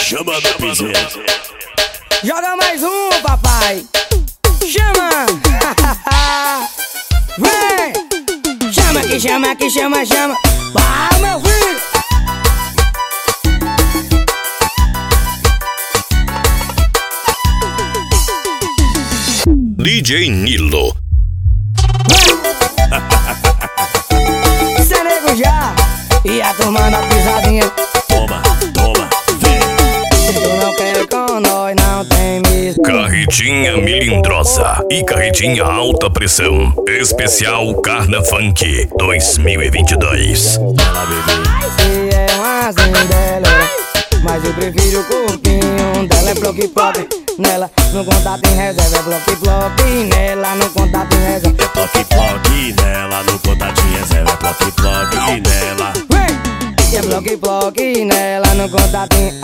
Chama no piseiro. Joga mais um, papai. Chama. Vem. Chama que chama que chama, chama. Vai, meu filho. DJ Nilo. Cê nego já. E a turma da pisadinha. Toma, toma, vem. Se tu não quer com nós, não tem mesmo. Carretinha melindrosa e carretinha alta pressão. Especial Carna Funk 2022. Ela bebê. Se é uma dela, mas eu prefiro o corpinho dela. É bloque-bloque, nela no contato em reserva. É bloque-bloque, nela no contato em reserva. É ploque-ploque nela, no contatinho reserva. É ploque-ploque nela. Vem! E é bloque-bloque, nela no contato em...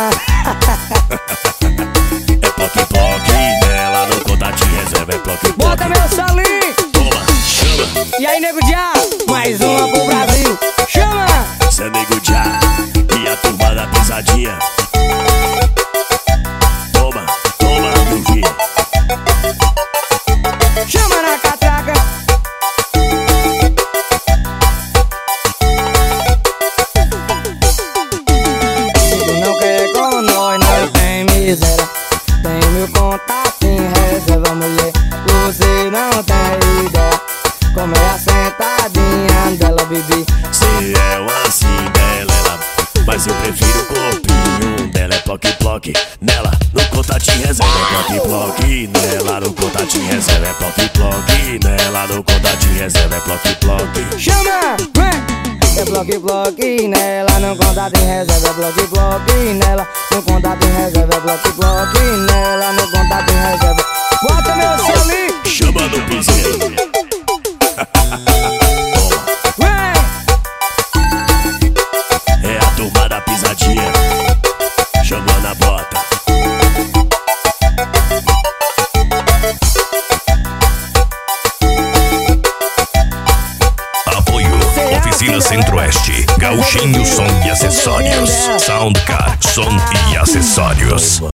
É ploque-ploque nela, no contatinho reserva. É ploque-ploque. Bota meu salinho! Toma, chama. E aí, nego já? Mais uma pro Brasil. Chama! Cê é nego já. E a turma da pisadinha. Toma, toma, duvido. Chama na catraca. Se tu não quer com nós, não tem miséria. Tem meu contato em reserva, mulher. Você não tem ideia como é a sentadinha dela, bebê. Se é uma assim dela, ela. Mas eu prefiro o corpinho dela. É ploque-ploque nela, no contatinho reserva. É ploque-ploque nela, no contatinho reserva. É ploque-ploque nela, no contatinho reserva. É ploque-ploque. Chama! Vem! É bloque-bloque nela, no contato em reserva. É bloque-bloque nela, no contato em reserva. É bloque-bloque nela, no contato em reserva. Bota meu solinho! Chama no piseiro. Vem! É a turma da pisadinha. Chamando a bota. Apoio Oficina Centro-Oeste, Gauchinho Som e Acessórios, Soundcar Som e Acessórios.